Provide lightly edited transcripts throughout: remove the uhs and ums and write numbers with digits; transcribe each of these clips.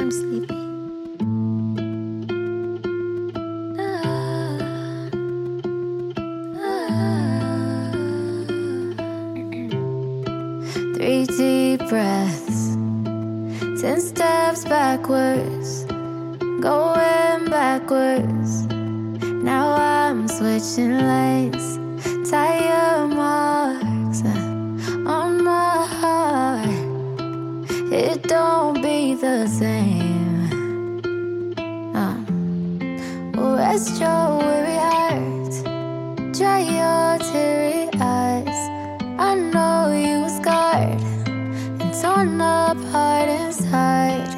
I'm sleepy. 3 deep breaths, 10 steps backwards, going backwards. Now I'm switching lanes, tire marks on my heart. It don't be the same. Rest your weary heart, dry your teary eyes. I know you were scarred and torn apart inside.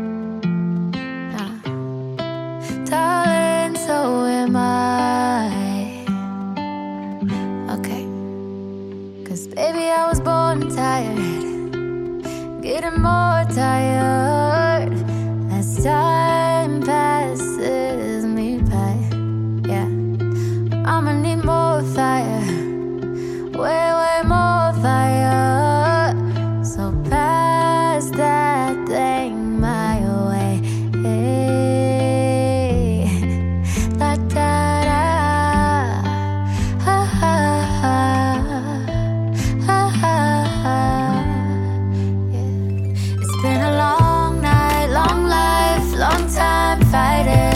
Darling, so am I. Okay, 'cause baby I was born tired, getting more tired as time passes me by. Yeah, I'ma need more fire, way, way more fire. So pass that thing my way. Hey, la da da, ha ha ha, ha ha ha. Yeah, it's been a long night, long life, long time fighting.